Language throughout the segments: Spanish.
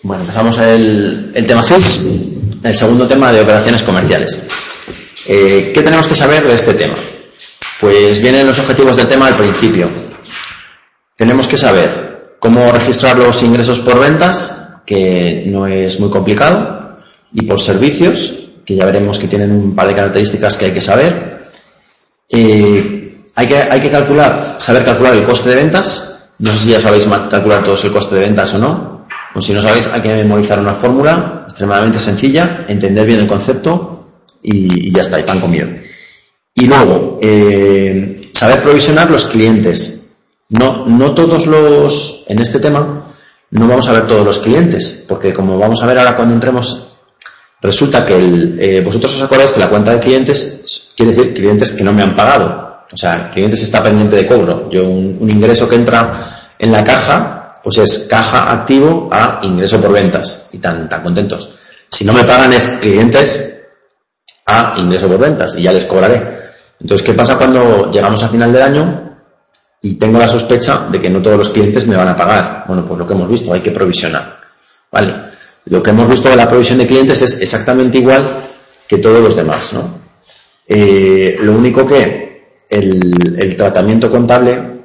Bueno, empezamos el tema 6, el segundo tema de operaciones comerciales. ¿Qué tenemos que saber de este tema? Pues vienen los objetivos del tema al principio. Tenemos que saber cómo registrar los ingresos por ventas, que no es muy complicado, y por servicios, que ya veremos que tienen un par de características que hay que saber. Hay que saber calcular el coste de ventas. No sé si ya sabéis calcular todos el coste de ventas o no. Pues si no sabéis, hay que memorizar una fórmula extremadamente sencilla, entender bien el concepto y ya está, y pan comido. Y luego, saber provisionar los clientes. No todos en este tema, no vamos a ver todos los clientes, porque como vamos a ver ahora cuando entremos, resulta que vosotros os acordáis que la cuenta de clientes quiere decir clientes que no me han pagado. O sea, clientes está pendiente de cobro. Yo un ingreso que entra en la caja, pues es caja activo a ingreso por ventas, y tan contentos. Si no me pagan es clientes a ingreso por ventas, y ya les cobraré. Entonces, ¿qué pasa cuando llegamos a final del año y tengo la sospecha de que no todos los clientes me van a pagar? Bueno, pues lo que hemos visto, hay que provisionar. ¿Vale? Lo que hemos visto de la provisión de clientes es exactamente igual que todos los demás, ¿no? Lo único que el tratamiento contable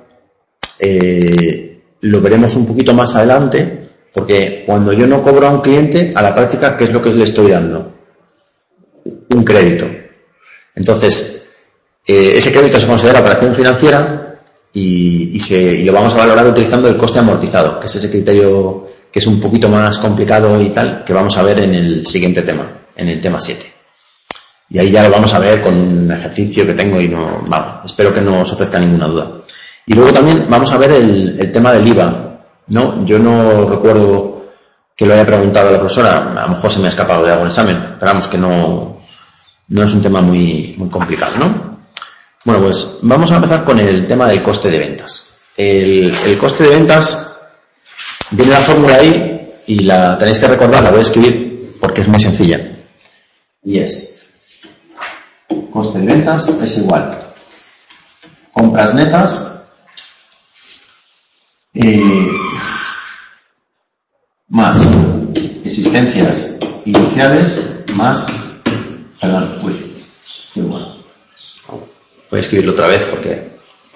lo veremos un poquito más adelante, porque cuando yo no cobro a un cliente, a la práctica, ¿qué es lo que le estoy dando? Un crédito. Entonces, ese crédito se considera operación financiera y lo vamos a valorar utilizando el coste amortizado, que es ese criterio que es un poquito más complicado y tal, que vamos a ver en el siguiente tema, en el tema 7. Y ahí ya lo vamos a ver con un ejercicio que tengo y espero que no os ofrezca ninguna duda. Y luego también vamos a ver el tema del IVA, ¿no? Yo no recuerdo que lo haya preguntado a la profesora, a lo mejor se me ha escapado de algún examen, pero vamos que no es un tema muy complicado, ¿no? Bueno, pues vamos a empezar con el tema del coste de ventas. El coste de ventas, viene la fórmula ahí y la tenéis que recordar, la voy a escribir porque es muy sencilla. Y es, coste de ventas es igual compras netas más existencias iniciales más voy a escribirlo otra vez porque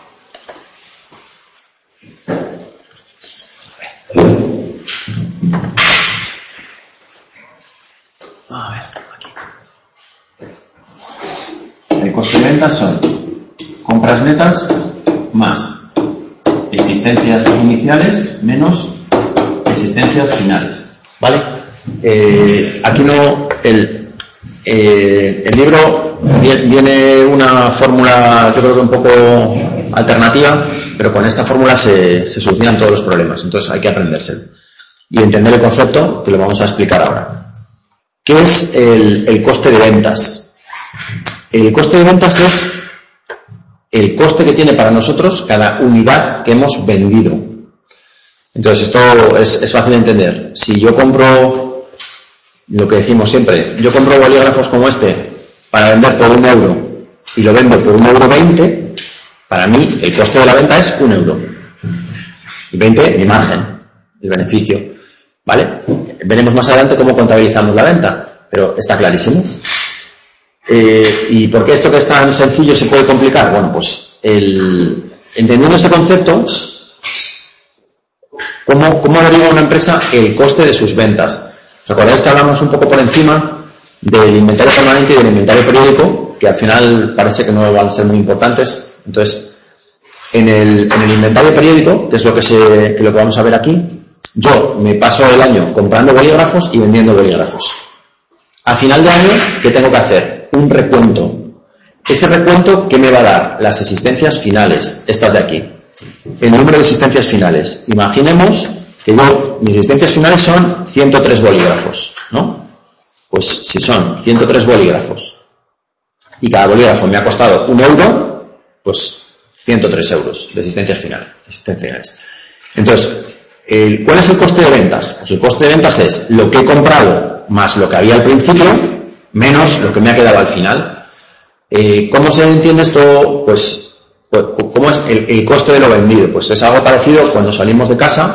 el coste de ventas son compras netas más existencias iniciales menos existencias finales, ¿vale? Aquí no, el libro viene una fórmula, yo creo que un poco alternativa, pero con esta fórmula se solucionan todos los problemas, entonces hay que aprendérselo y entender el concepto, que lo vamos a explicar ahora. ¿Qué es el coste de ventas? El coste de ventas es el coste que tiene para nosotros cada unidad que hemos vendido. Entonces esto es fácil de entender. Si yo compro, lo que decimos siempre, yo compro bolígrafos como este para vender por €1 y lo vendo por €1,20, para mí el coste de la venta es €1. Y 20 mi margen, el beneficio. ¿Vale? Veremos más adelante cómo contabilizamos la venta, pero está clarísimo. ¿Y por qué esto que es tan sencillo se puede complicar? Bueno, pues entendiendo este concepto, ¿cómo deriva una empresa el coste de sus ventas? ¿Os acordáis que hablamos un poco por encima del inventario permanente y del inventario periódico, que al final parece que no van a ser muy importantes? Entonces, en el inventario periódico, que es lo que vamos a ver aquí, yo me paso el año comprando bolígrafos y vendiendo bolígrafos. A final de año, ¿qué tengo que hacer? Un recuento. Ese recuento, ¿qué me va a dar? Las existencias finales, estas de aquí. El número de existencias finales. Imaginemos que mis existencias finales son 103 bolígrafos, ¿no? Pues si son 103 bolígrafos y cada bolígrafo me ha costado €1, pues 103 euros de existencias finales. Entonces, ¿cuál es el coste de ventas? Pues el coste de ventas es lo que he comprado más lo que había al principio menos lo que me ha quedado al final. ¿Cómo se entiende esto? Pues ¿cómo es el coste de lo vendido? Pues es algo parecido cuando salimos de casa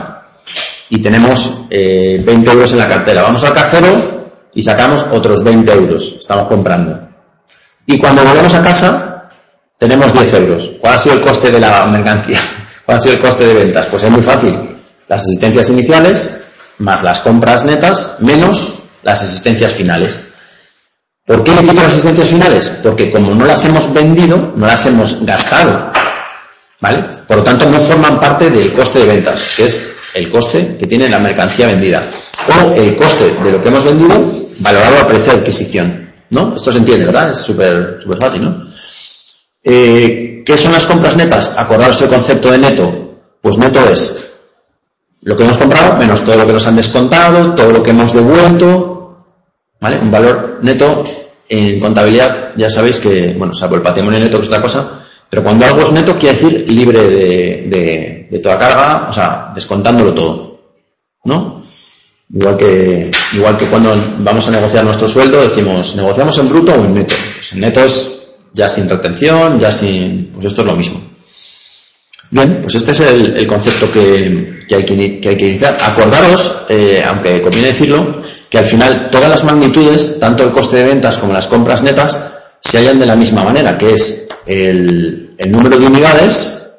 y tenemos 20 euros en la cartera. Vamos al cajero y sacamos otros 20 euros. Estamos comprando. Y cuando volvemos a casa, tenemos 10 euros. ¿Cuál ha sido el coste de la mercancía? ¿Cuál ha sido el coste de ventas? Pues es muy fácil. Las asistencias iniciales, más las compras netas, menos las asistencias finales. ¿Por qué le quito las asistencias finales? Porque como no las hemos vendido, no las hemos gastado, ¿vale? Por lo tanto, no forman parte del coste de ventas, que es el coste que tiene la mercancía vendida, o el coste de lo que hemos vendido valorado a precio de adquisición, ¿no? Esto se entiende, ¿verdad? Es súper fácil, ¿no? ¿Qué son las compras netas? Acordaros el concepto de neto. Pues neto es lo que hemos comprado menos todo lo que nos han descontado, todo lo que hemos devuelto, ¿vale? Un valor neto en contabilidad, ya sabéis que, bueno, salvo el patrimonio neto que es otra cosa, pero cuando algo es neto quiere decir libre de toda carga, o sea, descontándolo todo, ¿no? Igual que cuando vamos a negociar nuestro sueldo decimos, ¿negociamos en bruto o en neto? Pues en neto es ya sin retención, ya sin... pues esto es lo mismo. Bien, pues este es el concepto que hay que iniciar. Acordaros, aunque conviene decirlo, que al final todas las magnitudes, tanto el coste de ventas como las compras netas, se hallan de la misma manera, que es el número de unidades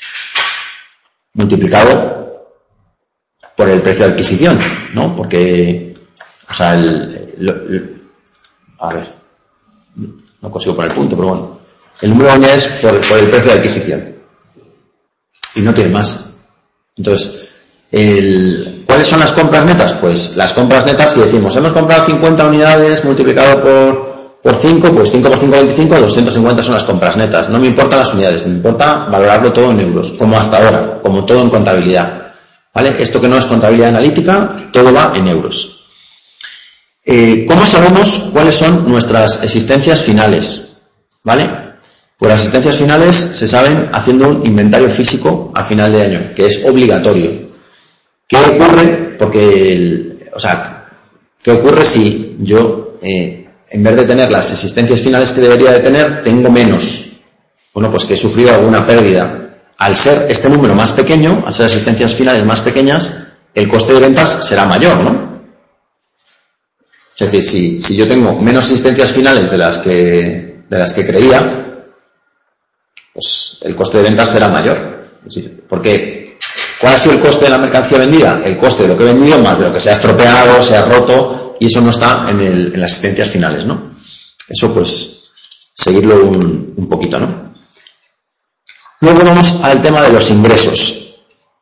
multiplicado por el precio de adquisición, ¿no? Porque, o sea, a ver, no consigo poner el punto, pero bueno, el número de unidades por el precio de adquisición. Y no tiene más. Entonces, ¿cuáles son las compras netas? Pues las compras netas, si decimos, hemos comprado 50 unidades multiplicado por 5, pues 5 por 5, 25, 250 son las compras netas. No me importan las unidades, me importa valorarlo todo en euros, como hasta ahora, como todo en contabilidad. ¿Vale? Esto que no es contabilidad analítica, todo va en euros. ¿Cómo sabemos cuáles son nuestras existencias finales? ¿Vale? Pues las existencias finales se saben haciendo un inventario físico a final de año, que es obligatorio. ¿Qué ocurre? ¿Qué ocurre si yo, en vez de tener las existencias finales que debería de tener, tengo menos? Bueno, pues que he sufrido alguna pérdida. Al ser este número más pequeño, al ser existencias finales más pequeñas, el coste de ventas será mayor, ¿no? Es decir, si yo tengo menos existencias finales de las que creía, pues el coste de ventas será mayor. Es decir, porque ¿cuál ha sido el coste de la mercancía vendida? El coste de lo que he vendido más de lo que se ha estropeado, se ha roto, y eso no está en las existencias finales, ¿no? Eso, pues, seguirlo un poquito, ¿no? Luego vamos al tema de los ingresos.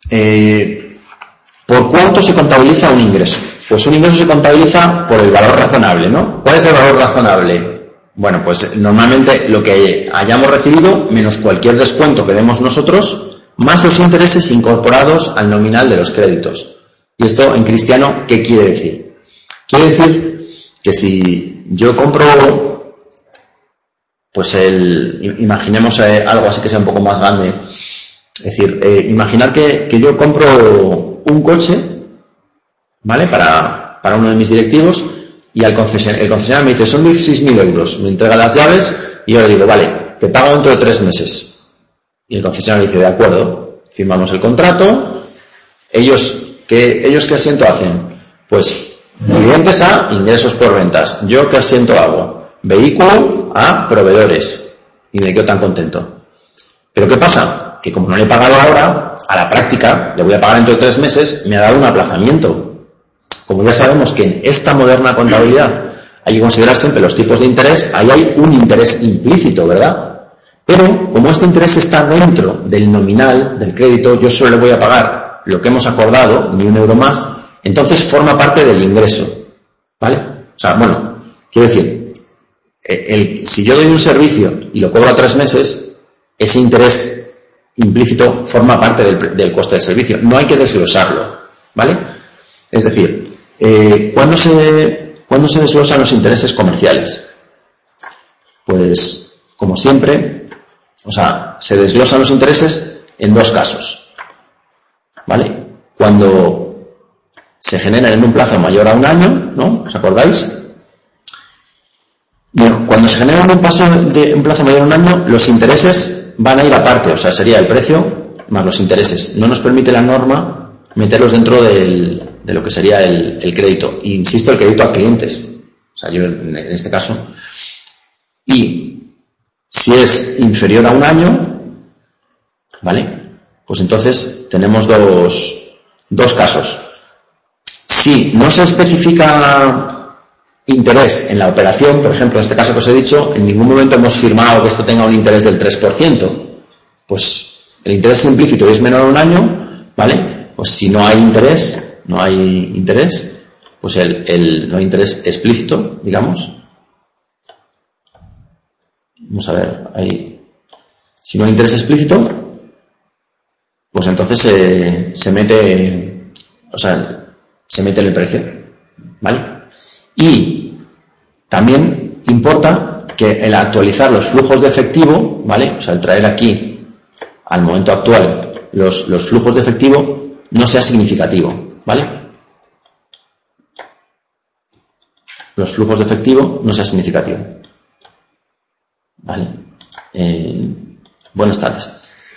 ¿Por cuánto se contabiliza un ingreso? Pues un ingreso se contabiliza por el valor razonable, ¿no? ¿Cuál es el valor razonable? Bueno, pues normalmente lo que hayamos recibido menos cualquier descuento que demos nosotros, más los intereses incorporados al nominal de los créditos. ¿Y esto en cristiano qué quiere decir? Quiere decir que si yo compro, pues imaginemos algo así que sea un poco más grande, es decir, imaginar que yo compro un coche, ¿vale? Para uno de mis directivos, y el concesionario me dice, son 16.000 euros, me entrega las llaves y yo le digo, vale, te pago dentro de 3 meses. Y el concesionario dice, de acuerdo, firmamos el contrato. ¿Ellos qué asiento hacen? Pues clientes a ingresos por ventas. ¿Yo qué asiento hago? Vehículo a proveedores. Y me quedo tan contento. Pero ¿qué pasa? Que como no le he pagado ahora, a la práctica, le voy a pagar dentro de 3 meses, me ha dado un aplazamiento. Como ya sabemos que en esta moderna contabilidad hay que considerar siempre los tipos de interés, ahí hay un interés implícito, ¿verdad? Pero como este interés está dentro del nominal del crédito, yo solo le voy a pagar lo que hemos acordado, ni 1 euro más, entonces forma parte del ingreso, ¿vale? O sea, bueno, quiero decir, si yo doy un servicio y lo cobro a 3 meses, ese interés implícito forma parte del coste del servicio, no hay que desglosarlo, ¿vale? Es decir, ¿cuándo se desglosan los intereses comerciales? Pues, como siempre, se desglosan los intereses en 2 casos, ¿vale? Cuando se generan en un plazo mayor a 1 año, ¿no? ¿Os acordáis? Bueno, cuando se generan en un plazo mayor a 1 año, los intereses van a ir aparte, o sea, sería el precio más los intereses. No nos permite la norma meterlos dentro de lo que sería el crédito. Insisto, el crédito a clientes. O sea, yo en este caso. Y si es inferior a un año, ¿vale? Pues entonces tenemos dos casos. Si no se especifica interés en la operación, por ejemplo, en este caso que os he dicho, en ningún momento hemos firmado que esto tenga un interés del 3%, pues el interés implícito es menor a un año, ¿vale? Pues si no hay interés, pues no hay interés explícito, digamos. Vamos a ver, si no hay interés explícito, pues entonces se mete en el precio, ¿vale? Y también importa que el actualizar los flujos de efectivo, ¿vale? O sea, el traer aquí al momento actual los flujos de efectivo no sea significativo, ¿vale? Los flujos de efectivo no sea significativo, ¿vale? Buenas tardes.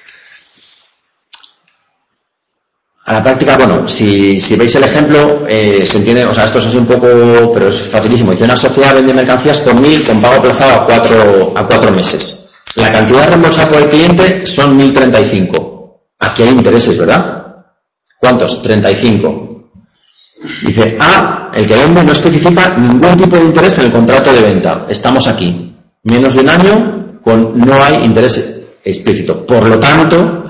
A la práctica, bueno, si veis el ejemplo, se entiende, o sea, esto es así un poco, pero es facilísimo. Dice, una sociedad vende mercancías por 1.000 con pago aplazado a 4 meses. La cantidad reembolsada por el cliente son 1.035. Aquí hay intereses, ¿verdad? ¿Cuántos? 35. Dice, el que vende no especifica ningún tipo de interés en el contrato de venta. Estamos aquí. Menos de un año no hay interés explícito. Por lo tanto,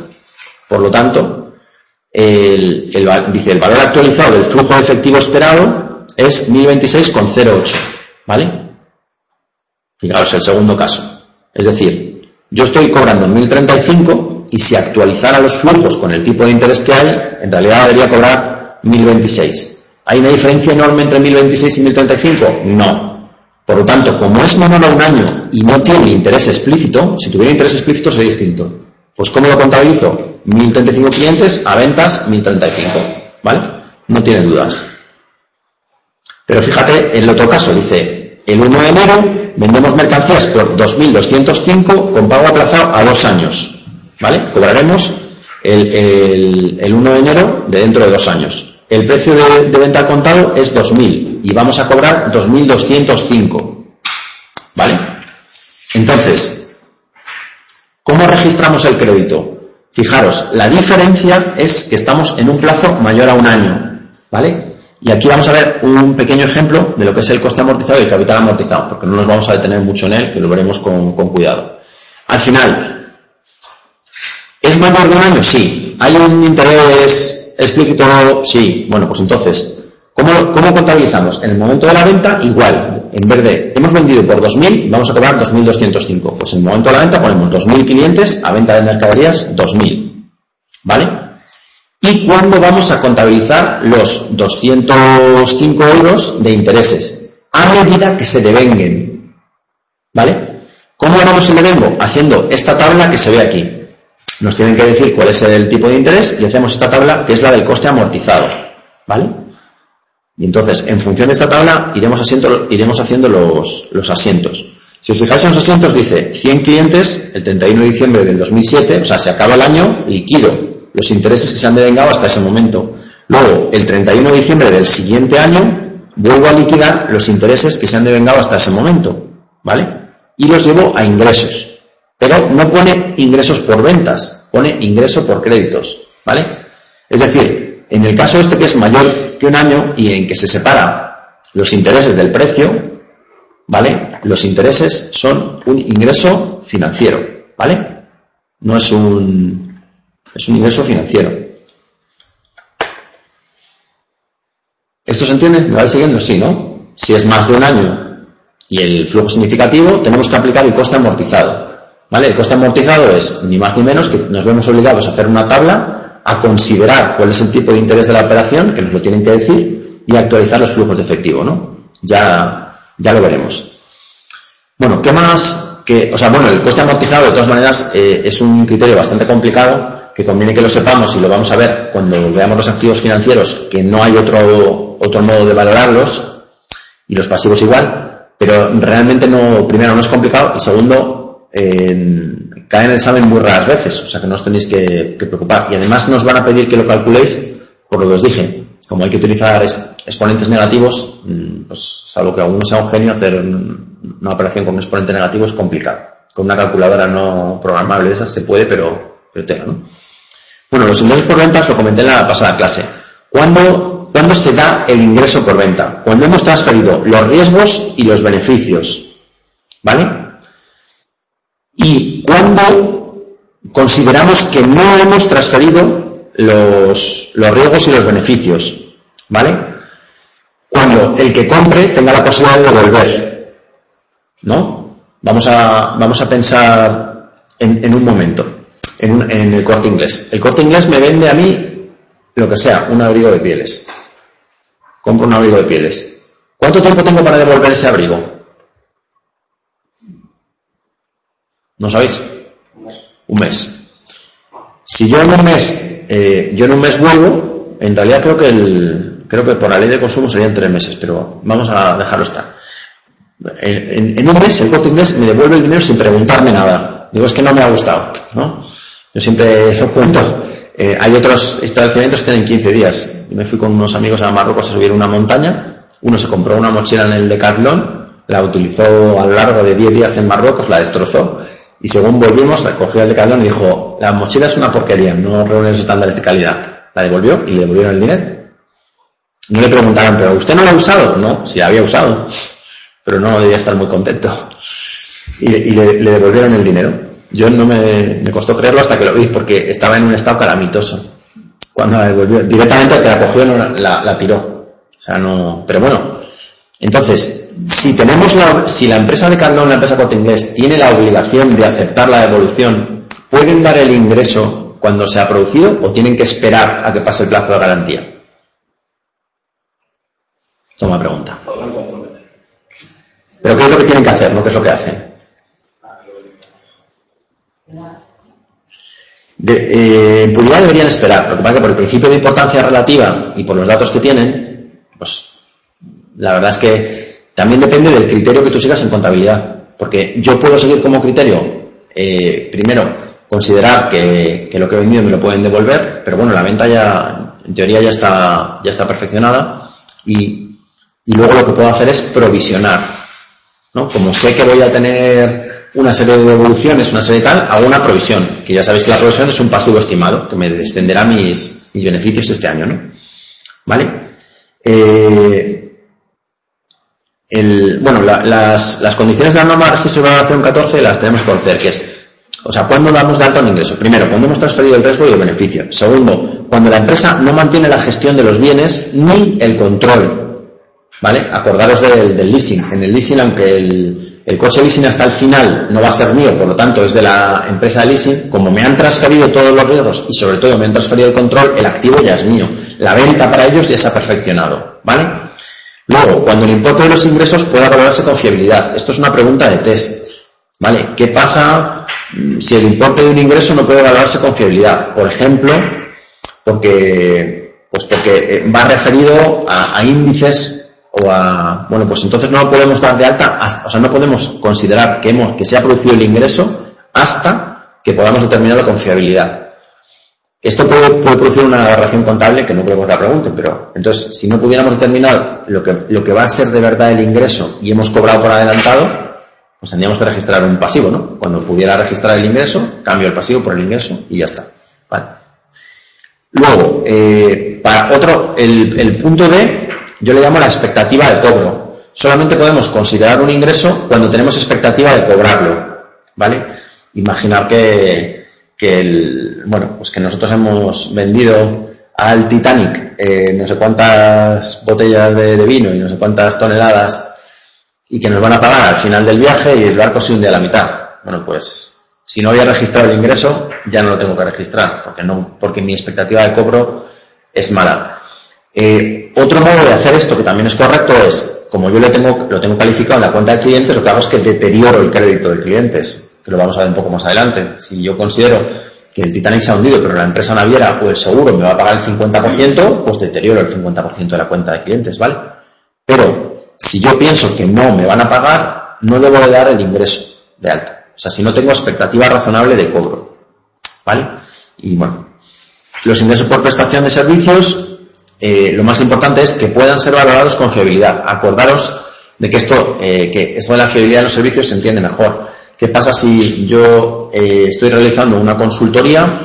dice, el valor actualizado del flujo de efectivo esperado es 1026,08, ¿vale? Fijaos, el segundo caso. Es decir, yo estoy cobrando 1.035 y si actualizara los flujos con el tipo de interés que hay, en realidad debería cobrar 1.026. ¿Hay una diferencia enorme entre 1.026 y 1.035? No. Por lo tanto, como es menor a un año y no tiene interés explícito, si tuviera interés explícito sería distinto. Pues ¿cómo lo contabilizo? 1.035 clientes a ventas 1.035, ¿vale? No tiene dudas. Pero fíjate en el otro caso, dice, el 1 de enero vendemos mercancías por 2.205 con pago aplazado a 2 años, ¿vale? Cobraremos el 1 de enero de dentro de 2 años. El precio de venta al contado es 2.000 y vamos a cobrar 2.205, ¿vale? Entonces, ¿cómo registramos el crédito? Fijaros, la diferencia es que estamos en un plazo mayor a un año, ¿vale? Y aquí vamos a ver un pequeño ejemplo de lo que es el coste amortizado y el capital amortizado, porque no nos vamos a detener mucho en él, que lo veremos con cuidado. Al final, ¿es mayor de un año? Sí. ¿Hay un interés explícito? Sí. Bueno, pues entonces, ¿cómo contabilizamos? En el momento de la venta, igual. En vez de, hemos vendido por 2.000, vamos a cobrar 2.205. Pues en el momento de la venta ponemos 2.000 clientes, a venta de mercaderías 2.000. ¿Vale? ¿Y cuándo vamos a contabilizar los 205 euros de intereses? A medida que se devenguen. ¿Vale? ¿Cómo haremos el devengo? Haciendo esta tabla que se ve aquí. Nos tienen que decir cuál es el tipo de interés y hacemos esta tabla que es la del coste amortizado. ¿Vale? Y entonces, en función de esta tabla, iremos haciendo los asientos. Si os fijáis en los asientos, dice 100 clientes el 31 de diciembre del 2007, o sea, se acaba el año, liquido los intereses que se han devengado hasta ese momento. Luego, el 31 de diciembre del siguiente año, vuelvo a liquidar los intereses que se han devengado hasta ese momento, ¿vale? Y los llevo a ingresos. Pero no pone ingresos por ventas, pone ingreso por créditos, ¿vale? Es decir, en el caso este que es mayor que un año y en que se separa los intereses del precio, ¿vale? Los intereses son un ingreso financiero, ¿vale? No es es un ingreso financiero. ¿Esto se entiende? ¿Me vais siguiendo? Sí, ¿no? Si es más de un año y el flujo significativo, tenemos que aplicar el coste amortizado, ¿vale? El coste amortizado es ni más ni menos que nos vemos obligados a hacer una tabla, a considerar cuál es el tipo de interés de la operación, que nos lo tienen que decir, y actualizar los flujos de efectivo, ¿no? Ya lo veremos. Bueno, ¿qué más? El coste amortizado, de todas maneras, es un criterio bastante complicado, que conviene que lo sepamos y lo vamos a ver cuando veamos los activos financieros, que no hay otro modo de valorarlos, y los pasivos igual, pero realmente primero no es complicado, y segundo, cae en el examen muy raras veces, o sea que no os tenéis que preocupar. Y además nos van a pedir que lo calculéis por lo que os dije, como hay que utilizar exponentes negativos, pues salvo que alguno sea un genio, hacer una operación con un exponente negativo es complicado. Con una calculadora no programable de esas se puede, pero tenga, ¿no? Bueno, los ingresos por ventas lo comenté en la pasada clase. ¿Cuándo se da el ingreso por venta? Cuando hemos transferido los riesgos y los beneficios, ¿vale? Y cuando consideramos que no hemos transferido los riesgos y los beneficios, ¿vale? Cuando el que compre tenga la posibilidad de devolver, ¿no? Vamos a pensar en un momento, en el Corte Inglés. El Corte Inglés me vende a mí lo que sea, un abrigo de pieles. Compro un abrigo de pieles. ¿Cuánto tiempo tengo para devolver ese abrigo? ¿No sabéis? Un mes. Si yo en un mes vuelvo, en realidad creo que por la ley de consumo serían 3 meses, pero vamos a dejarlo estar. En un mes el Corte Inglés me devuelve el dinero sin preguntarme nada. Digo, es que no me ha gustado, ¿no? Yo siempre lo cuento. Hay otros establecimientos que tienen 15 días. Yo me fui con unos amigos a Marruecos a subir una montaña. Uno se compró una mochila en el Decathlon, la utilizó a lo largo de 10 días en Marruecos, la destrozó. Y según volvimos, recogió el Decathlon y dijo, la mochila es una porquería, no reúne los estándares de calidad. La devolvió y le devolvieron el dinero. No le preguntaron, ¿pero usted no lo ha usado? No, sí, había usado, pero no debía estar muy contento. Y le devolvieron el dinero. Yo no me costó creerlo hasta que lo vi, porque estaba en un estado calamitoso. Cuando la devolvió, directamente el que la cogió la tiró. O sea, no, pero bueno. Entonces, si la empresa de Decathlon, la empresa Corte Inglés, tiene la obligación de aceptar la devolución, ¿pueden dar el ingreso cuando se ha producido o tienen que esperar a que pase el plazo de garantía? Toma pregunta. ¿Pero qué es lo que tienen que hacer, no qué es lo que hacen? En puridad deberían esperar. Lo que pasa es que por el principio de importancia relativa y por los datos que tienen, pues la verdad es que también depende del criterio que tú sigas en contabilidad. Porque yo puedo seguir como criterio, primero, considerar que lo que he vendido me lo pueden devolver, pero bueno, la venta ya, en teoría ya está perfeccionada y luego lo que puedo hacer es provisionar, ¿no? Como sé que voy a tener una serie de devoluciones, una serie de tal, hago una provisión, que ya sabéis que la provisión es un pasivo estimado, que me extenderá mis beneficios este año, ¿no? ¿Vale? Las condiciones de la norma de registro de valoración 14 las tenemos que conocer, que es, o sea, ¿cuándo damos de alta un ingreso? Primero, cuando hemos transferido el riesgo y el beneficio. Segundo, cuando la empresa no mantiene la gestión de los bienes ni el control, ¿vale? Acordaros del leasing. En el leasing, aunque el coche leasing hasta el final no va a ser mío, por lo tanto es de la empresa de leasing, como me han transferido todos los riesgos y sobre todo me han transferido el control, el activo ya es mío. La venta para ellos ya se ha perfeccionado, ¿vale? Luego, cuando el importe de los ingresos pueda valorarse con fiabilidad. Esto es una pregunta de test, ¿vale? ¿Qué pasa si el importe de un ingreso no puede valorarse con fiabilidad? Por ejemplo, porque va referido a índices o a, bueno, pues entonces no lo podemos dar de alta, o sea, no podemos considerar que se ha producido el ingreso hasta que podamos determinarlo con fiabilidad. Esto puede producir una aberración contable que no creo que os la pregunten, pero entonces si no pudiéramos determinar lo que va a ser de verdad el ingreso y hemos cobrado por adelantado, pues tendríamos que registrar un pasivo, ¿no? Cuando pudiera registrar el ingreso, cambio el pasivo por el ingreso y ya está, ¿vale? Luego, para el punto D, yo le llamo la expectativa de cobro. Solamente podemos considerar un ingreso cuando tenemos expectativa de cobrarlo, ¿vale? Imaginar que nosotros hemos vendido al Titanic no sé cuántas botellas de vino y no sé cuántas toneladas y que nos van a pagar al final del viaje y el barco se hunde a la mitad. Bueno, pues si no había registrado el ingreso, ya no lo tengo que registrar, porque mi expectativa de cobro es mala. Otro modo de hacer esto, que también es correcto, es, como yo lo tengo calificado en la cuenta de clientes, lo que hago es que deterioro el crédito de clientes, que lo vamos a ver un poco más adelante. Si yo considero que el Titanic se ha hundido, pero la empresa naviera o el seguro me va a pagar el 50%, pues deterioro el 50% de la cuenta de clientes, ¿vale? Pero si yo pienso que no me van a pagar, no debo de dar el ingreso de alta. O sea, si no tengo expectativa razonable de cobro, ¿vale? Y bueno, los ingresos por prestación de servicios, lo más importante es que puedan ser valorados con fiabilidad. Acordaros de que esto de la fiabilidad de los servicios se entiende mejor. ¿Qué pasa si yo estoy realizando una consultoría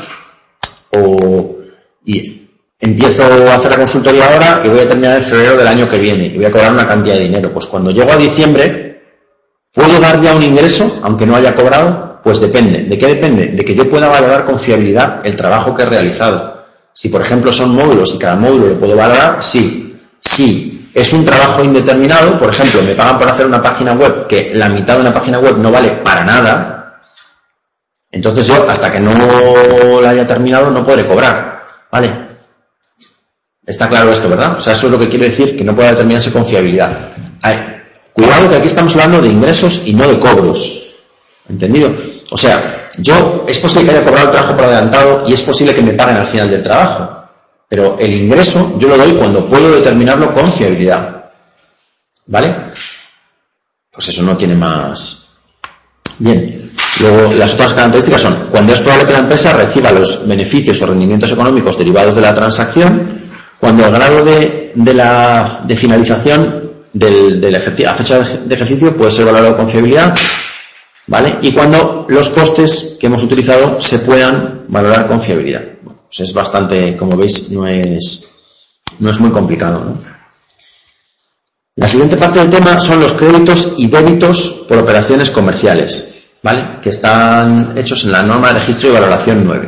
y empiezo a hacer la consultoría ahora y voy a terminar en febrero del año que viene y voy a cobrar una cantidad de dinero? Pues cuando llego a diciembre, ¿puedo dar ya un ingreso aunque no haya cobrado? Pues depende. ¿De qué depende? De que yo pueda valorar con fiabilidad el trabajo que he realizado. Si, por ejemplo, son módulos y cada módulo lo puedo valorar, sí. Si es un trabajo indeterminado, por ejemplo, me pagan por hacer una página web que la mitad de una página web no vale para nada, entonces yo, hasta que no la haya terminado, no podré cobrar. ¿Vale? Está claro esto, ¿verdad? O sea, eso es lo que quiero decir, que no puede determinarse con fiabilidad. Cuidado que aquí estamos hablando de ingresos y no de cobros. ¿Entendido? O sea, es posible que haya cobrado el trabajo por adelantado y es posible que me paguen al final del trabajo. Pero el ingreso yo lo doy cuando puedo determinarlo con fiabilidad. ¿Vale? Pues eso no tiene más. Bien. Luego, las otras características son: cuando es probable que la empresa reciba los beneficios o rendimientos económicos derivados de la transacción, cuando el grado de finalización del ejercicio, a fecha de ejercicio, puede ser valorado con fiabilidad, ¿vale? Y cuando los costes que hemos utilizado se puedan valorar con fiabilidad. Bueno, pues es bastante, como veis, no es muy complicado, ¿no? La siguiente parte del tema son los créditos y débitos por operaciones comerciales, ¿vale? Que están hechos en la norma de registro y valoración 9,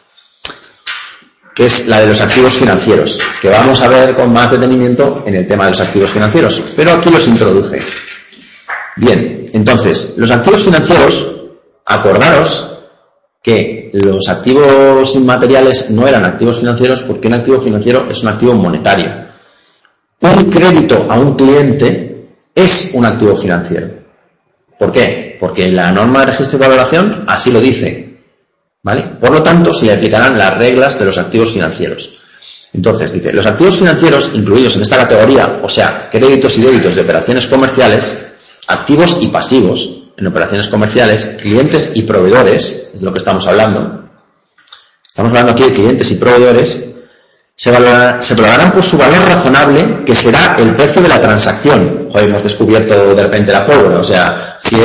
que es la de los activos financieros, que vamos a ver con más detenimiento en el tema de los activos financieros, pero aquí los introduce. Bien, entonces, los activos financieros, acordaros que los activos inmateriales no eran activos financieros porque un activo financiero es un activo monetario. Un crédito a un cliente es un activo financiero. ¿Por qué? Porque la norma de registro y valoración así lo dice, ¿vale? Por lo tanto, se le aplicarán las reglas de los activos financieros. Entonces, dice, los activos financieros incluidos en esta categoría, o sea, créditos y débitos de operaciones comerciales, activos y pasivos en operaciones comerciales, clientes y proveedores, es de lo que estamos hablando. Estamos hablando aquí de clientes y proveedores. Se valorarán por su valor razonable, que será el precio de la transacción. Joder, hemos descubierto de repente la pólvora. O sea, si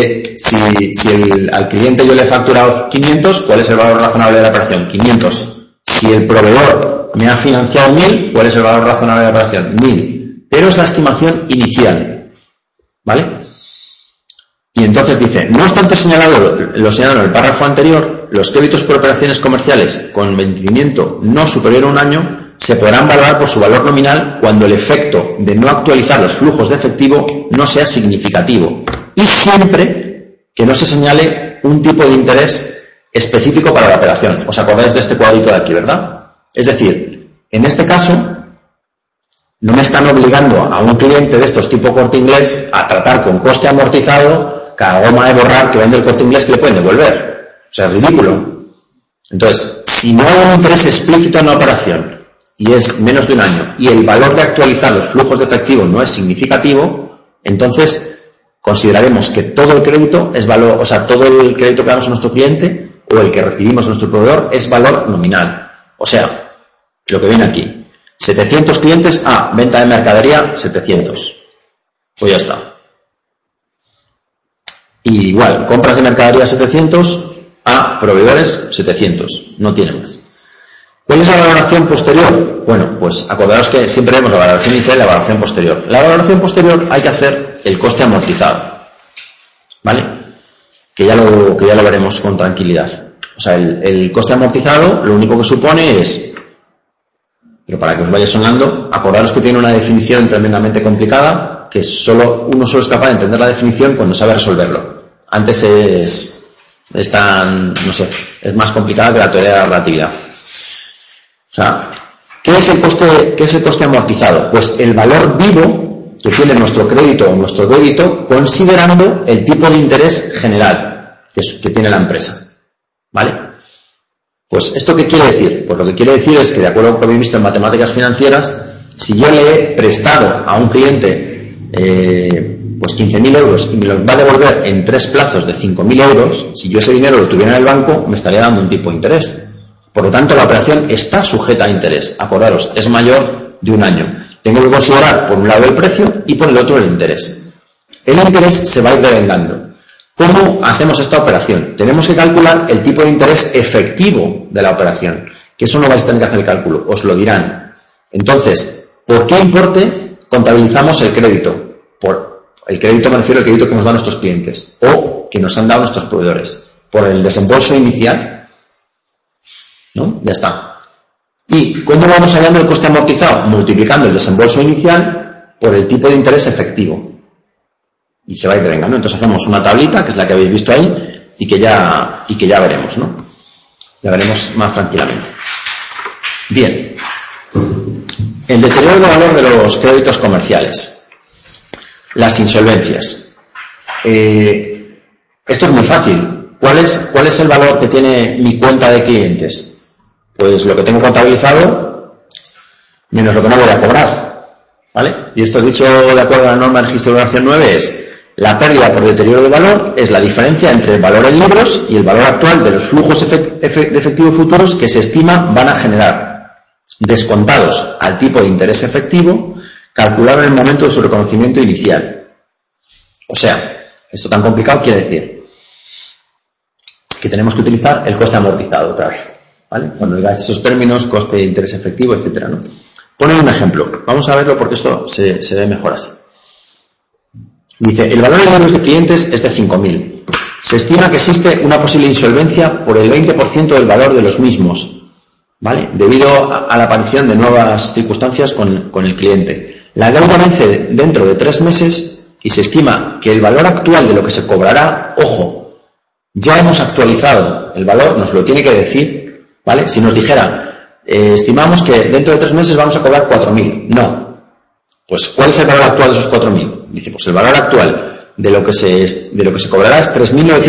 al cliente yo le he facturado 500, ¿cuál es el valor razonable de la operación? 500. Si el proveedor me ha financiado 1000, ¿cuál es el valor razonable de la operación? 1000. Pero es la estimación inicial, ¿vale? Y entonces dice, no obstante lo señalado en el párrafo anterior, los créditos por operaciones comerciales con vencimiento no superior a un año se podrán valorar por su valor nominal cuando el efecto de no actualizar los flujos de efectivo no sea significativo y siempre que no se señale un tipo de interés específico para la operación. ¿Os acordáis de este cuadrito de aquí, verdad? Es decir, en este caso no me están obligando a un cliente de estos tipo Corte Inglés a tratar con coste amortizado cada goma de borrar que vende el Corte Inglés que le pueden devolver. O sea, es ridículo. Entonces, si no hay un interés explícito en la operación y es menos de un año y el valor de actualizar los flujos de efectivo no es significativo, entonces consideraremos que todo el crédito es valor, o sea, todo el crédito que damos a nuestro cliente o el que recibimos a nuestro proveedor es valor nominal. O sea, lo que viene aquí, 700 clientes, venta de mercadería, 700. Pues ya está. Y igual, compras de mercadería 700, proveedores 700. No tiene más. ¿Cuál es la valoración posterior? Bueno, pues acordaros que siempre vemos la valoración inicial y la valoración posterior. La valoración posterior hay que hacer el coste amortizado, ¿vale? Que ya lo veremos con tranquilidad. O sea, el coste amortizado lo único que supone es, pero para que os vaya sonando, acordaros que tiene una definición tremendamente complicada, que uno solo es capaz de entender la definición cuando sabe resolverlo. Antes es más complicada que la teoría de la relatividad. O sea, ¿qué es el coste amortizado? Pues el valor vivo que tiene nuestro crédito o nuestro débito considerando el tipo de interés general que tiene la empresa. ¿Vale? Pues, ¿esto qué quiere decir? Pues lo que quiere decir es que, de acuerdo con lo que habéis visto en matemáticas financieras, si yo le he prestado a un cliente pues 15.000 euros y me los va a devolver en 3 plazos de 5.000 euros, si yo ese dinero lo tuviera en el banco, me estaría dando un tipo de interés. Por lo tanto, la operación está sujeta a interés. Acordaros, es mayor de un año. Tengo que considerar por un lado el precio y por el otro el interés. El interés se va a ir devengando. ¿Cómo hacemos esta operación? Tenemos que calcular el tipo de interés efectivo de la operación, que eso no vais a tener que hacer el cálculo, os lo dirán. Entonces, ¿por qué importe contabilizamos el crédito? Por el crédito me refiero al crédito que nos dan nuestros clientes o que nos han dado nuestros proveedores. Por el desembolso inicial, ¿no? Ya está. ¿Y cómo vamos hallando el coste amortizado? Multiplicando el desembolso inicial por el tipo de interés efectivo. Y se va a ir devengando. Entonces hacemos una tablita, que es la que habéis visto ahí, y que ya veremos, ¿no? Ya veremos más tranquilamente. Bien. El deterioro de valor de los créditos comerciales. Las insolvencias. Esto es muy fácil. ¿Cuál es el valor que tiene mi cuenta de clientes? Pues lo que tengo contabilizado menos lo que no voy a cobrar, ¿vale? Y esto dicho de acuerdo a la norma de registro de valoración 9 es: la pérdida por deterioro de valor es la diferencia entre el valor en libros y el valor actual de los flujos de efectivo futuros que se estima van a generar, descontados al tipo de interés efectivo calculado en el momento de su reconocimiento inicial. O sea, esto tan complicado quiere decir que tenemos que utilizar el coste amortizado otra vez, ¿vale? Cuando digáis esos términos, coste de interés efectivo, etcétera, ¿no? Poner un ejemplo. Vamos a verlo porque esto se ve mejor así. Dice, el valor de libros de clientes es de 5.000. Se estima que existe una posible insolvencia por el 20% del valor de los mismos, ¿vale? Debido a la aparición de nuevas circunstancias con el cliente. La deuda vence dentro de 3 meses y se estima que el valor actual de lo que se cobrará, ojo, ya hemos actualizado el valor, nos lo tiene que decir, ¿vale? Si nos dijera, estimamos que dentro de 3 meses vamos a cobrar 4.000. No. Pues, ¿cuál es el valor actual de esos 4.000? Dice, pues el valor actual de lo que se cobrará es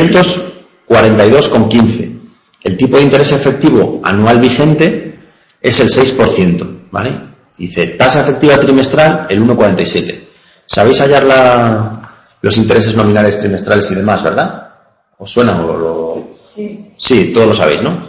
3.942,15. El tipo de interés efectivo anual vigente es el 6%, ¿vale? Dice, tasa efectiva trimestral el 1,47. ¿Sabéis hallar los intereses nominales trimestrales y demás, verdad? ¿Os suena? Sí. Sí, todos lo sabéis, ¿no?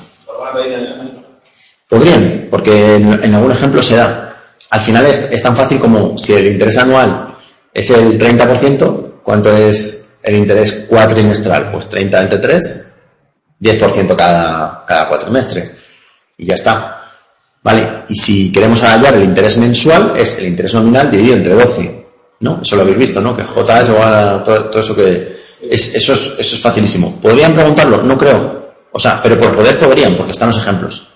Podrían, porque en algún ejemplo se da. Al final es tan fácil como si el interés anual es el 30%, ¿cuánto es el interés cuatrimestral? Pues 30 entre 3, 10% cada cuatrimestre. Y ya está. ¿Vale? Y si queremos hallar el interés mensual, es el interés nominal dividido entre 12. ¿No? Eso lo habéis visto, ¿no? Que J es igual a todo eso que... Eso es facilísimo. ¿Podrían preguntarlo? No creo. O sea, pero por poder podrían, porque están los ejemplos.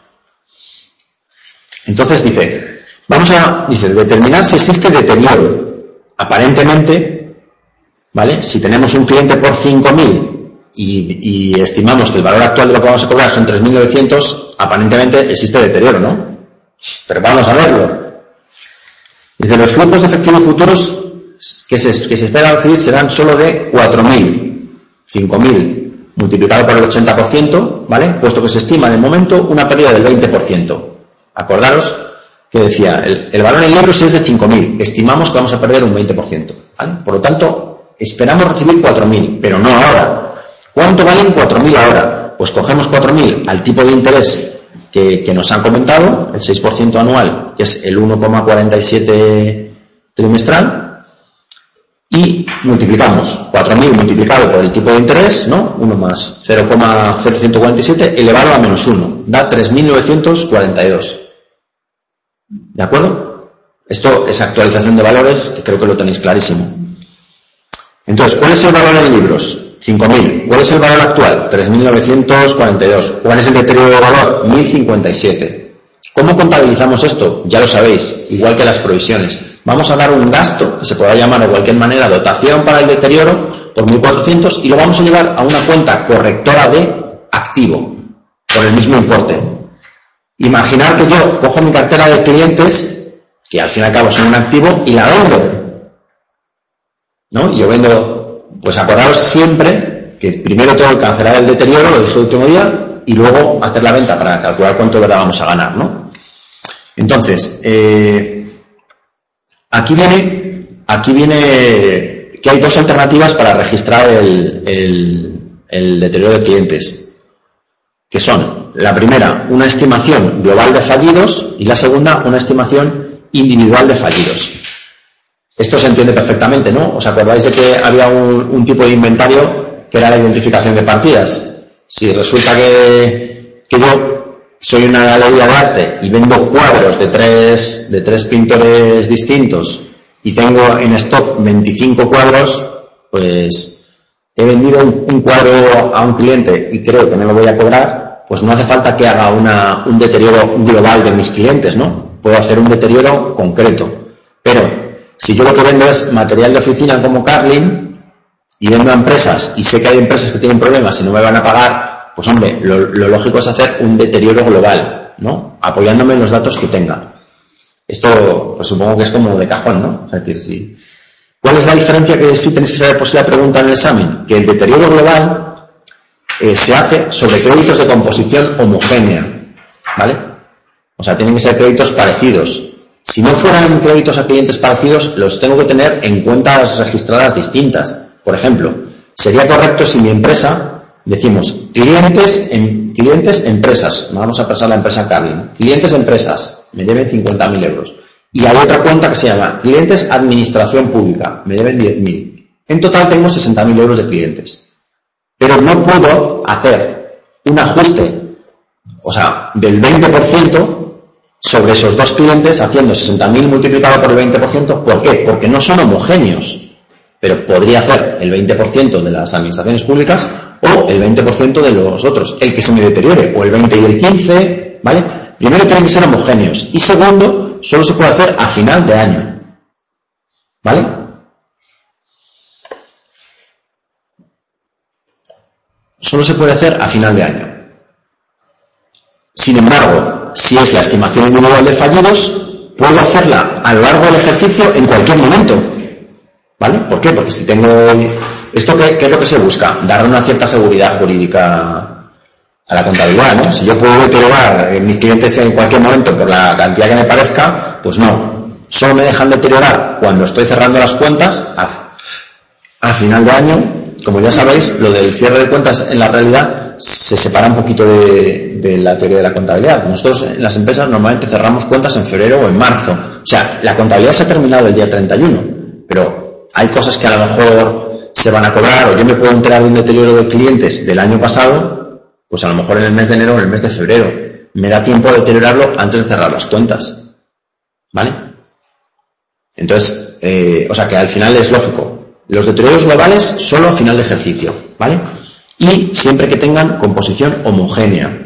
Entonces dice, determinar si existe deterioro. Aparentemente, ¿vale? Si tenemos un cliente por 5.000 y estimamos que el valor actual de lo que vamos a cobrar son 3.900, aparentemente existe deterioro, ¿no? Pero vamos a verlo. Dice, los flujos de efectivo futuros que se espera recibir serán solo de 4.000. 5.000 multiplicado por el 80%, ¿vale? Puesto que se estima de momento una pérdida del 20%. Acordaros que decía, el valor en libros es de 5.000, estimamos que vamos a perder un 20%, ¿vale? Por lo tanto, esperamos recibir 4.000, pero no ahora. ¿Cuánto valen 4.000 ahora? Pues cogemos 4.000 al tipo de interés que nos han comentado, el 6% anual, que es el 1,47 trimestral, y multiplicamos 4.000 multiplicado por el tipo de interés, ¿no? 1 más 0,0147 elevado a menos 1, da 3.942. ¿De acuerdo? Esto es actualización de valores, que creo que lo tenéis clarísimo. Entonces, ¿cuál es el valor en libros? 5.000. ¿Cuál es el valor actual? 3.942. ¿Cuál es el deterioro de valor? 1.057. ¿Cómo contabilizamos esto? Ya lo sabéis, igual que las provisiones. Vamos a dar un gasto, que se podrá llamar de cualquier manera dotación para el deterioro, por 1.400, y lo vamos a llevar a una cuenta correctora de activo, por el mismo importe. Imaginar que yo cojo mi cartera de clientes, que al fin y al cabo son un activo, y la vendo, ¿no? Yo vendo, pues acordaros siempre que primero tengo que cancelar el deterioro, lo dije el último día, y luego hacer la venta para calcular cuánto de verdad vamos a ganar, ¿no? Entonces, aquí viene que hay dos alternativas para registrar el deterioro de clientes, que son, la primera, una estimación global de fallidos, y la segunda, una estimación individual de fallidos. Esto se entiende perfectamente, ¿no? ¿Os acordáis de que había un tipo de inventario que era la identificación de partidas? Si resulta que yo soy una galería de arte y vendo cuadros de tres pintores distintos y tengo en stock 25 cuadros, pues he vendido un cuadro a un cliente y creo que no lo voy a cobrar, pues no hace falta que haga un deterioro global de mis clientes, ¿no? Puedo hacer un deterioro concreto. Pero si yo lo que vendo es material de oficina como Carlin y vendo a empresas y sé que hay empresas que tienen problemas y no me van a pagar, pues hombre, lo lógico es hacer un deterioro global, ¿no? Apoyándome en los datos que tenga. Esto, pues supongo que es como de cajón, ¿no? Es decir, sí. ¿Cuál es la diferencia que sí tenéis que saber por si la pregunta en el examen? Que el deterioro global se hace sobre créditos de composición homogénea, ¿vale? O sea, tienen que ser créditos parecidos. Si no fueran créditos a clientes parecidos, los tengo que tener en cuentas registradas distintas. Por ejemplo, sería correcto si mi empresa, decimos, clientes, empresas, vamos a pasar la empresa Carlin, clientes, empresas, me deben 50.000 euros. Y hay otra cuenta que se llama clientes, administración pública, me deben 10.000. En total tengo 60.000 euros de clientes. Pero no puedo hacer un ajuste, o sea, del 20%, sobre esos dos clientes, haciendo 60.000 multiplicado por el 20%. ¿Por qué? Porque no son homogéneos. Pero podría hacer el 20% de las administraciones públicas o el 20% de los otros. El que se me deteriore, o el 20 y el 15, ¿vale? Primero tienen que ser homogéneos. Y segundo, solo se puede hacer a final de año. ¿Vale? Solo se puede hacer a final de año. Sin embargo, si es la estimación individual de fallidos, puedo hacerla a lo largo del ejercicio en cualquier momento. ¿Vale? ¿Por qué? Porque si tengo... ¿Esto qué es lo que se busca? Dar una cierta seguridad jurídica a la contabilidad, ¿no? Si yo puedo deteriorar mis clientes en cualquier momento por la cantidad que me parezca, pues no. Solo me dejan deteriorar cuando estoy cerrando las cuentas a final de año. Como ya sabéis, lo del cierre de cuentas en la realidad se separa un poquito de la teoría de la contabilidad. Nosotros en las empresas normalmente cerramos cuentas en febrero o en marzo. O sea, la contabilidad se ha terminado el día 31, pero hay cosas que a lo mejor se van a cobrar, o yo me puedo enterar de un deterioro de clientes del año pasado, pues a lo mejor en el mes de enero o en el mes de febrero. Me da tiempo de deteriorarlo antes de cerrar las cuentas. ¿Vale? Entonces, o sea que al final es lógico. Los deterioros globales solo a final de ejercicio, ¿vale? Y siempre que tengan composición homogénea.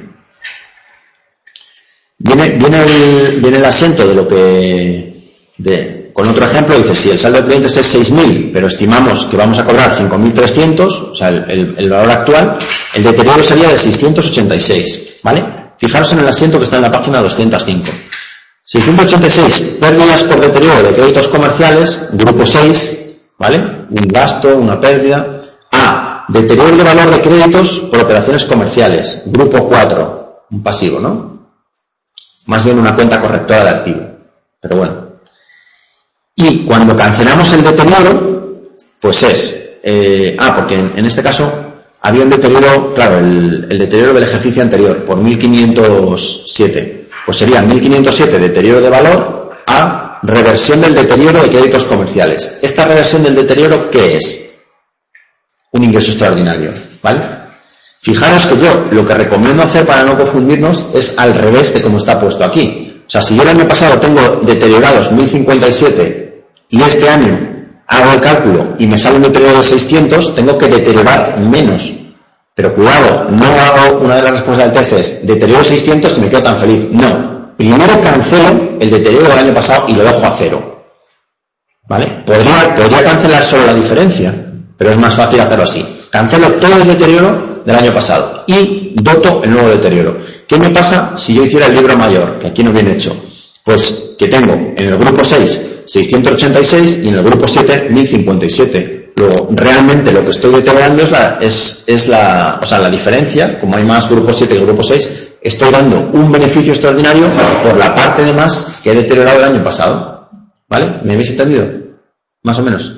Viene el asiento de lo que... con otro ejemplo, dice, si el saldo de clientes es 6.000, pero estimamos que vamos a cobrar 5.300, o sea, el valor actual, el deterioro sería de 686, ¿vale? Fijaros en el asiento que está en la página 205. 686, pérdidas por deterioro de créditos comerciales, grupo 6, ¿vale? Un gasto, una pérdida. A, deterioro de valor de créditos por operaciones comerciales, grupo 4, un pasivo, ¿no? Más bien una cuenta correctora de activo, pero bueno. Y cuando cancelamos el deterioro, pues es, porque en este caso había un deterioro, claro, el deterioro del ejercicio anterior, por 1.507. Pues sería 1.507 deterioro de valor a reversión del deterioro de créditos comerciales. ¿Esta reversión del deterioro qué es? Un ingreso extraordinario, ¿vale? Fijaros que yo lo que recomiendo hacer para no confundirnos es al revés de como está puesto aquí. O sea, si yo el año pasado tengo deteriorados 1.057 y este año hago el cálculo y me sale un deterioro de 600, tengo que deteriorar menos. Pero cuidado, no hago una de las respuestas del test es deterioro 600 y me quedo tan feliz. No, primero cancelo el deterioro del año pasado y lo dejo a cero. ¿Vale? Podría cancelar solo la diferencia, pero es más fácil hacerlo así. Cancelo todo el deterioro del año pasado y doto el nuevo deterioro. ¿Qué me pasa si yo hiciera el libro mayor, que aquí no viene hecho? Pues que tengo en el grupo 6 686 y en el grupo 7 1057. Luego, realmente lo que estoy deteriorando es la diferencia. Como hay más grupo 7 que grupo 6, estoy dando un beneficio extraordinario por la parte de más que he deteriorado el año pasado. ¿Vale? ¿Me habéis entendido? Más o menos.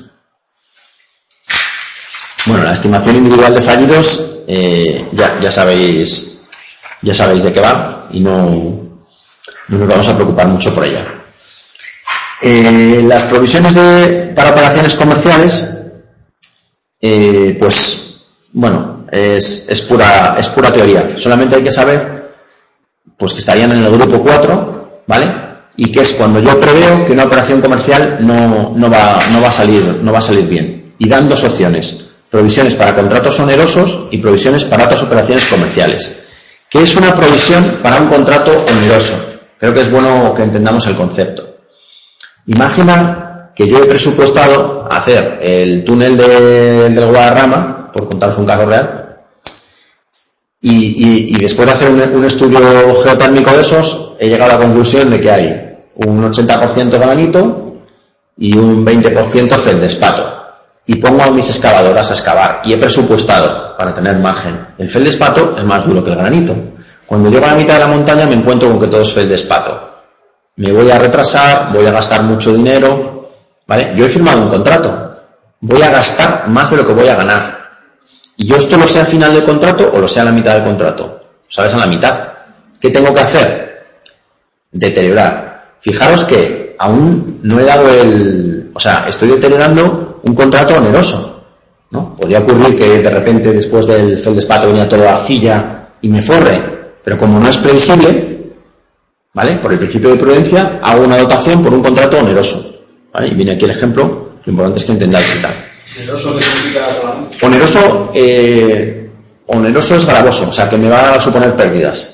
Bueno, la estimación individual de fallidos, ya sabéis de qué va y no nos vamos a preocupar mucho por ella. Las provisiones para operaciones comerciales, pues, bueno, es pura teoría. Solamente hay que saber, pues, que estarían en el grupo 4, ¿vale? Y que es cuando yo preveo que una operación comercial no va a salir bien. Y dan dos opciones: provisiones para contratos onerosos y provisiones para otras operaciones comerciales. ¿Qué es una provisión para un contrato oneroso? Creo que es bueno que entendamos el concepto. Imagina que yo he presupuestado hacer el túnel del Guadarrama, por contaros un caso real, y después de hacer un estudio geotérmico de esos, he llegado a la conclusión de que hay un 80% granito y un 20% feldespato. Y pongo a mis excavadoras a excavar, y he presupuestado para tener margen. El feldespato es más duro que el granito. Cuando llego a la mitad de la montaña me encuentro con que todo es feldespato. Me voy a retrasar, voy a gastar mucho dinero, ¿vale? Yo he firmado un contrato, voy a gastar más de lo que voy a ganar. Y yo esto lo sé al final del contrato o lo sé a la mitad del contrato. Lo sabes a la mitad. ¿Qué tengo que hacer? Deteriorar. Fijaros que aún no he dado estoy deteriorando un contrato oneroso, ¿no? Podría ocurrir que de repente después del feldespato venía todo arcilla y me forre, pero como no es previsible, ¿vale? Por el principio de prudencia hago una dotación por un contrato oneroso, ¿vale? Y viene aquí el ejemplo, lo importante es que entendáis y tal. ¿Oneroso qué significa? Oneroso es gravoso, o sea que me va a suponer pérdidas.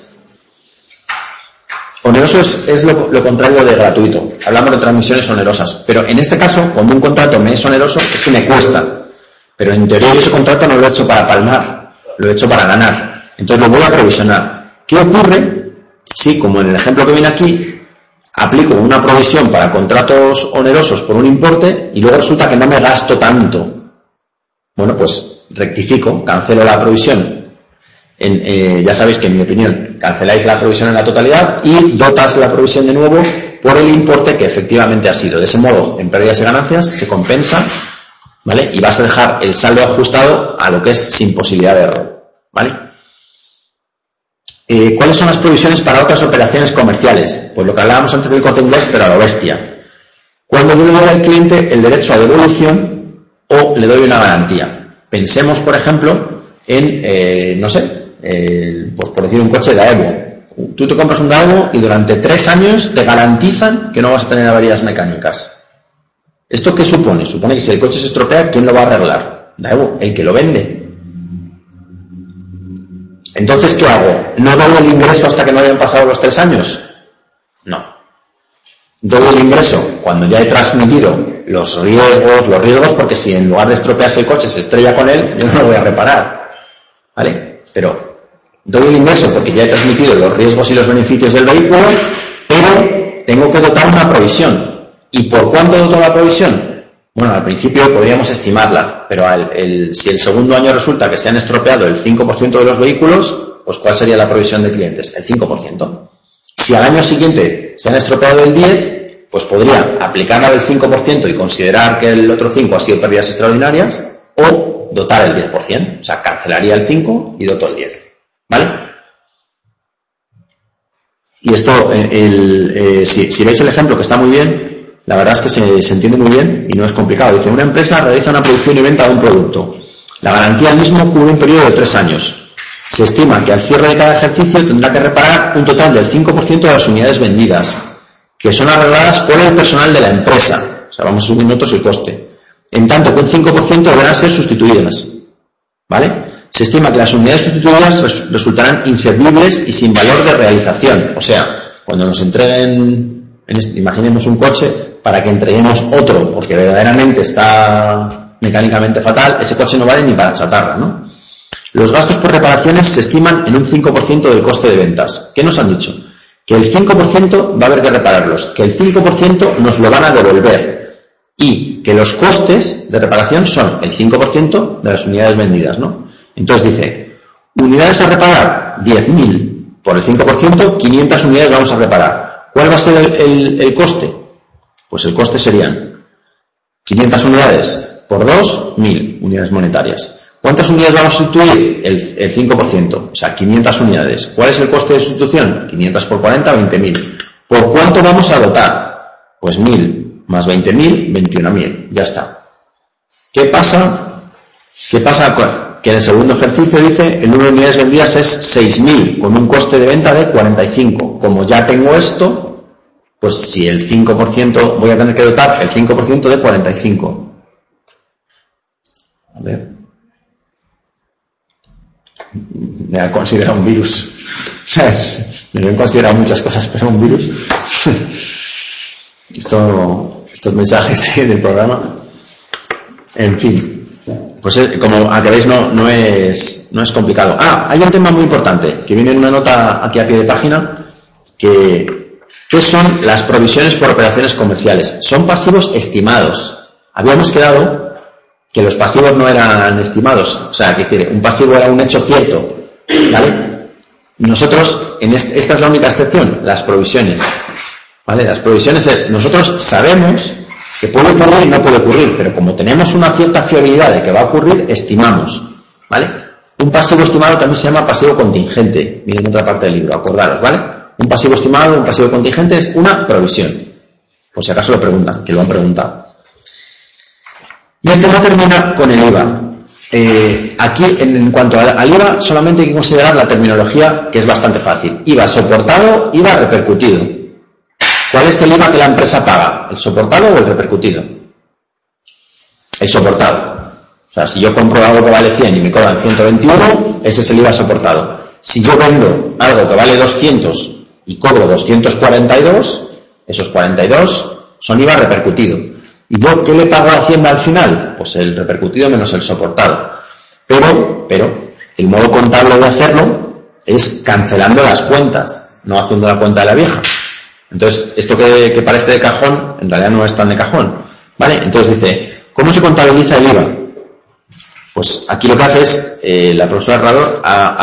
Oneroso es lo contrario de gratuito. Hablamos de transmisiones onerosas, pero en este caso, cuando un contrato me es oneroso, es que me cuesta. Pero en teoría ese contrato no lo he hecho para palmar, lo he hecho para ganar. Entonces lo voy a provisionar. ¿Qué ocurre si, como en el ejemplo que viene aquí, aplico una provisión para contratos onerosos por un importe y luego resulta que no me gasto tanto? Bueno, pues rectifico, cancelo la provisión. Ya sabéis que en mi opinión canceláis la provisión en la totalidad y dotas la provisión de nuevo por el importe que efectivamente ha sido. De ese modo, en pérdidas y ganancias se compensa, ¿vale? Y vas a dejar el saldo ajustado a lo que es sin posibilidad de error, ¿vale? ¿Cuáles son las provisiones para otras operaciones comerciales? Pues lo que hablábamos antes del Corte Inglés, pero a lo bestia. Cuando yo le doy al cliente el derecho a devolución o le doy una garantía. Pensemos, por ejemplo, en, pues por decir un coche Daewoo. Tú te compras un Daewoo y durante 3 años te garantizan que no vas a tener averías mecánicas. ¿Esto qué supone? Supone que si el coche se estropea, ¿quién lo va a arreglar? Daewoo, el que lo vende. Entonces, ¿qué hago? ¿No doy el ingreso hasta que no hayan pasado los 3 años? No. Doy el ingreso cuando ya he transmitido los riesgos, porque si en lugar de estropearse el coche se estrella con él, yo no lo voy a reparar, ¿vale? Pero doy el ingreso porque ya he transmitido los riesgos y los beneficios del vehículo, pero tengo que dotar una provisión. ¿Y por cuánto doto la provisión? Bueno, al principio podríamos estimarla, pero si el segundo año resulta que se han estropeado el 5% de los vehículos, pues ¿cuál sería la provisión de clientes? El 5%. Si al año siguiente se han estropeado el 10%, pues podría aplicarla del 5% y considerar que el otro 5% ha sido pérdidas extraordinarias, o dotar el 10%, o sea, cancelaría el 5% y doto el 10%, ¿vale? Y esto, si veis el ejemplo, que está muy bien, la verdad es que se entiende muy bien y no es complicado. Dice, una empresa realiza una producción y venta de un producto. La garantía del mismo cubre un periodo de 3 años. Se estima que al cierre de cada ejercicio tendrá que reparar un total del 5% de las unidades vendidas, que son arregladas por el personal de la empresa. O sea, vamos a asumir nosotros el coste. En tanto que un 5% deberán ser sustituidas, ¿vale? Se estima que las unidades sustituidas resultarán inservibles y sin valor de realización. O sea, cuando nos entreguen, imaginemos un coche, para que entreguemos otro, porque verdaderamente está mecánicamente fatal, ese coche no vale ni para chatarra, ¿no? Los gastos por reparaciones se estiman en un 5% del coste de ventas. ¿Qué nos han dicho? Que el 5% va a haber que repararlos, que el 5% nos lo van a devolver y que los costes de reparación son el 5% de las unidades vendidas, ¿no? Entonces dice, unidades a reparar, 10.000, por el 5%, 500 unidades vamos a reparar. ¿Cuál va a ser el coste? Pues el coste serían 500 unidades por 2, 1.000 unidades monetarias. ¿Cuántas unidades vamos a sustituir? El 5%, o sea, 500 unidades. ¿Cuál es el coste de sustitución? 500 por 40, 20.000. ¿Por cuánto vamos a dotar? Pues 1.000. más 20.000, 21.000. Ya está. ¿Qué pasa? Que en el segundo ejercicio dice el número de unidades vendidas es 6.000 con un coste de venta de 45. Como ya tengo esto, pues si el 5%, voy a tener que dotar el 5% de 45. A ver. Me ha considerado un virus. Me lo he considerado muchas cosas, pero un virus. Estos mensajes del programa. En fin. Pues como a que veis no es complicado. Hay un tema muy importante que viene en una nota aquí a pie de página. ¿Qué son las provisiones por operaciones comerciales? Son pasivos estimados. Habíamos quedado que los pasivos no eran estimados. O sea, que un pasivo era un hecho cierto. ¿Vale? Nosotros, esta es la única excepción, las provisiones. ¿Vale? Las provisiones es, nosotros sabemos que puede ocurrir y no puede ocurrir, pero como tenemos una cierta fiabilidad de que va a ocurrir, estimamos. ¿Vale? Un pasivo estimado también se llama pasivo contingente. Miren en otra parte del libro, acordaros, ¿vale? Un pasivo estimado, un pasivo contingente es una provisión. Por si acaso lo preguntan, que lo han preguntado. Y el tema termina con el IVA. Aquí, en cuanto al IVA, solamente hay que considerar la terminología, que es bastante fácil. IVA soportado, IVA repercutido. ¿Cuál es el IVA que la empresa paga? ¿El soportado o el repercutido? El soportado. O sea, si yo compro algo que vale 100 y me cobran 121, ese es el IVA soportado. Si yo vendo algo que vale 200 y cobro 242, esos 42 son IVA repercutido. ¿Y yo qué le pago a Hacienda al final? Pues el repercutido menos el soportado. Pero el modo contable de hacerlo es cancelando las cuentas, no haciendo la cuenta de la vieja. Entonces, esto que parece de cajón, en realidad no es tan de cajón. ¿Vale? Entonces dice, ¿cómo se contabiliza el IVA? Pues aquí lo que hace es, la profesora Herrador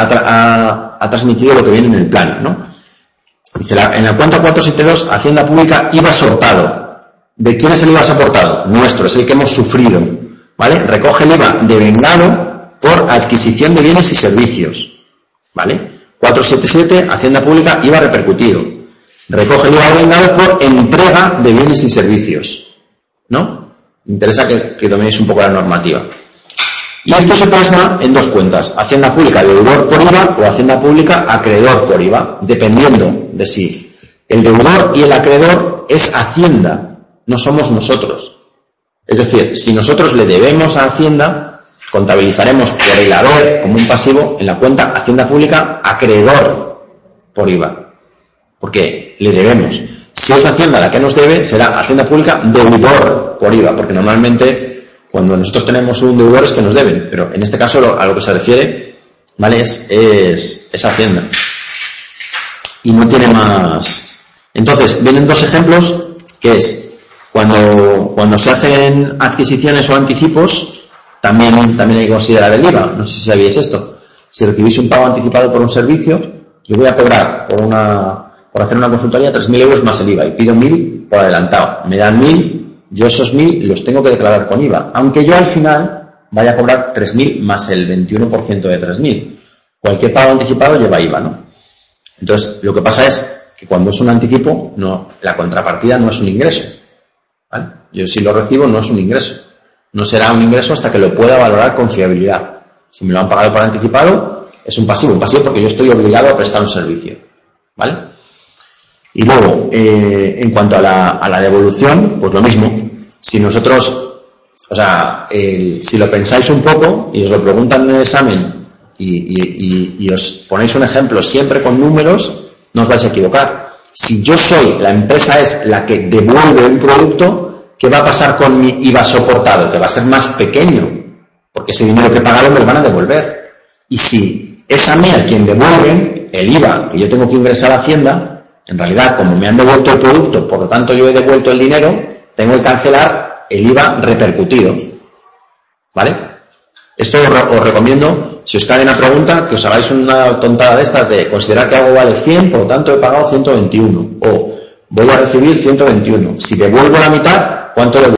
ha transmitido lo que viene en el plan, ¿no? Dice, en la cuenta 472, Hacienda Pública, IVA soportado. ¿De quién es el IVA soportado? Nuestro, es el que hemos sufrido. ¿Vale? Recoge el IVA devengado por adquisición de bienes y servicios. ¿Vale? 477, Hacienda Pública, IVA repercutido. Recoge el IVA devengado por entrega de bienes y servicios. ¿No? Me interesa que dominéis un poco la normativa. Y esto se plasma en dos cuentas. Hacienda Pública deudor por IVA o Hacienda Pública acreedor por IVA, dependiendo de si el deudor y el acreedor es Hacienda. No somos nosotros. Es decir, si nosotros le debemos a Hacienda, contabilizaremos por el haber como un pasivo en la cuenta Hacienda Pública acreedor por IVA. Porque le debemos. Si es Hacienda la que nos debe, será Hacienda Pública deudor por IVA, porque normalmente cuando nosotros tenemos un deudor es que nos deben, pero en este caso a lo que se refiere, ¿vale? Es Hacienda. Y no tiene más. Entonces, vienen dos ejemplos, que es cuando se hacen adquisiciones o anticipos, también hay que considerar el IVA. No sé si sabíais esto. Si recibís un pago anticipado por un servicio, yo voy a cobrar por hacer una consultoría 3.000 euros más el IVA y pido 1.000 por adelantado. Me dan 1.000, yo esos 1.000 los tengo que declarar con IVA, aunque yo al final vaya a cobrar 3.000 más el 21% de 3.000. Cualquier pago anticipado lleva IVA, ¿no? Entonces, lo que pasa es que cuando es un anticipo, la contrapartida no es un ingreso. ¿Vale? Yo si lo recibo no es un ingreso. No será un ingreso hasta que lo pueda valorar con fiabilidad. Si me lo han pagado por anticipado, es un pasivo porque yo estoy obligado a prestar un servicio. ¿Vale? Y luego, en cuanto a la devolución, pues lo mismo. Si nosotros, si lo pensáis un poco y os lo preguntan en el examen y os ponéis un ejemplo siempre con números, no os vais a equivocar. Si yo soy, la empresa es la que devuelve un producto, ¿qué va a pasar con mi IVA soportado? Que va a ser más pequeño, porque ese dinero que he pagado me lo van a devolver. Y si es a mí a quien devuelven el IVA que yo tengo que ingresar a Hacienda, en realidad, como me han devuelto el producto, por lo tanto yo he devuelto el dinero, tengo que cancelar el IVA repercutido. ¿Vale? Esto os recomiendo, si os cae una pregunta, que os hagáis una tontada de estas de considerar que algo vale 100, por lo tanto he pagado 121. O voy a recibir 121. Si devuelvo la mitad, ¿cuánto devuelvo?